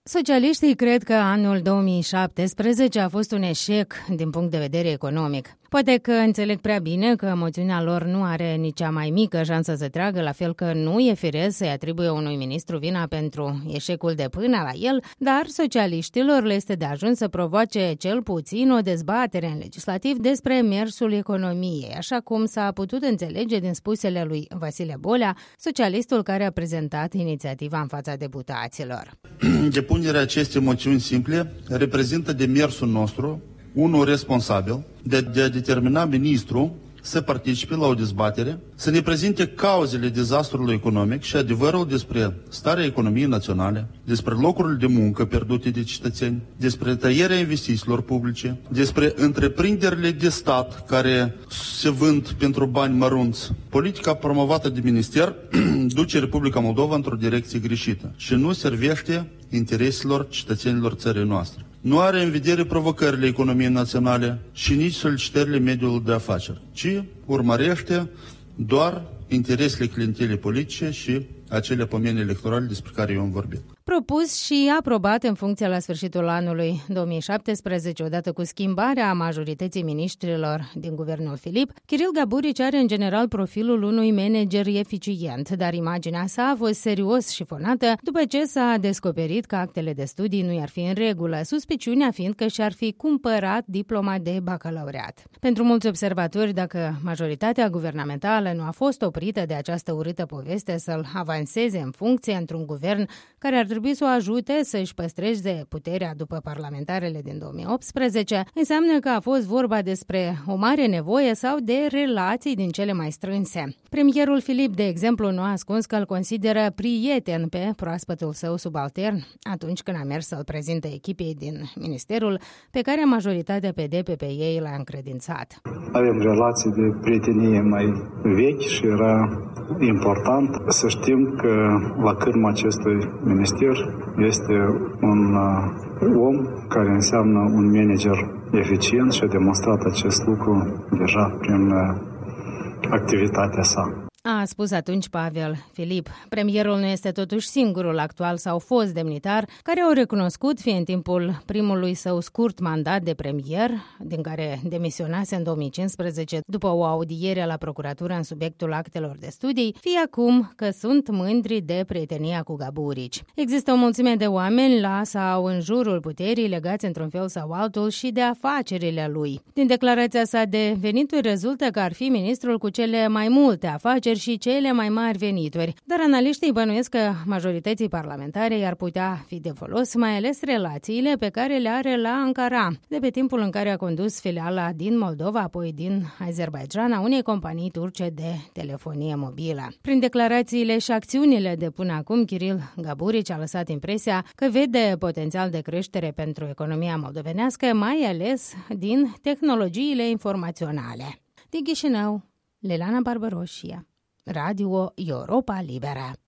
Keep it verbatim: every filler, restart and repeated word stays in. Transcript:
Socialiștii cred că anul două mii șaptesprezece a fost un eșec din punct de vedere economic. Poate că înțeleg prea bine că moțiunea lor nu are nici cea mai mică șansă să tragă, la fel că nu e firesc să-i atribuie unui ministru vina pentru eșecul de până la el, dar socialiștilor le este de ajuns să provoace cel puțin o dezbatere în legislativ despre mersul economiei, așa cum s-a putut înțelege din spusele lui Vasile Bolea, socialistul care a prezentat inițiativa în fața deputaților. Depunerea acestei moțiuni simple reprezintă demersul nostru, unul responsabil, de, de a determina ministrul să participe la o dezbatere, să ne prezinte cauzele dezastrului economic și adevărul despre starea economiei naționale, despre locurile de muncă pierdute de cetățeni, despre tăierea investițiilor publice, despre întreprinderile de stat care se vând pentru bani mărunți. Politica promovată de minister duce Republica Moldova într-o direcție greșită și nu servește intereselor cetățenilor țării noastre. Nu are în vedere provocările economiei naționale și nici solicitările mediului de afaceri, ci urmărește doar interesele clientelei politice și acele pomeni electorale despre care eu am vorbit. Propus și aprobat în funcție la sfârșitul anului două mii șaptesprezece, odată cu schimbarea majorității miniștrilor din guvernul Filip, Kiril Gaburici are în general profilul unui manager eficient, dar imaginea sa a fost serios șifonată după ce s-a descoperit că actele de studii nu i-ar fi în regulă, suspiciunea fiind că și-ar fi cumpărat diploma de bacalaureat. Pentru mulți observatori, dacă majoritatea guvernamentală nu a fost oprită de această urâtă poveste să-l avanseze în funcție într-un guvern care ar trebui să o ajute să-și păstreze puterea după parlamentarele din două mii optsprezece, înseamnă că a fost vorba despre o mare nevoie sau de relații din cele mai strânse. Premierul Filip, de exemplu, nu a ascuns că îl consideră prieten pe proaspătul său subaltern atunci când a mers să-l prezinte echipei din ministerul pe care majoritatea P D P P ei l-a încredințat. Avem relații de prietenie mai vechi și era important să știm că la cârma acestui minister este un om care înseamnă un manager eficient și a demonstrat acest lucru deja prin activitatea sa. A spus atunci Pavel Filip. Premierul nu este totuși singurul actual sau fost demnitar care au recunoscut, fie în timpul primului său scurt mandat de premier, din care demisionase în două mii cincisprezece după o audiere la procuratură în subiectul actelor de studii, fie acum că sunt mândri de prietenia cu Gaburici. Există o mulțime de oameni la sau în jurul puterii legați într-un fel sau altul și de afacerile lui. Din declarația sa de venituri rezultă că ar fi ministrul cu cele mai multe afaceri și cele mai mari venituri, dar analiștii bănuiesc că majorității parlamentare i-ar putea fi de folos, mai ales relațiile pe care le are la Ankara, de pe timpul în care a condus filiala din Moldova, apoi din Azerbaidjan, a unei companii turce de telefonie mobilă. Prin declarațiile și acțiunile de până acum, Kiril Gaburici a lăsat impresia că vede potențial de creștere pentru economia moldovenească, mai ales din tehnologiile informaționale. Din Chișinău, Lelana Barbaroșia, Radio Europa Liberă.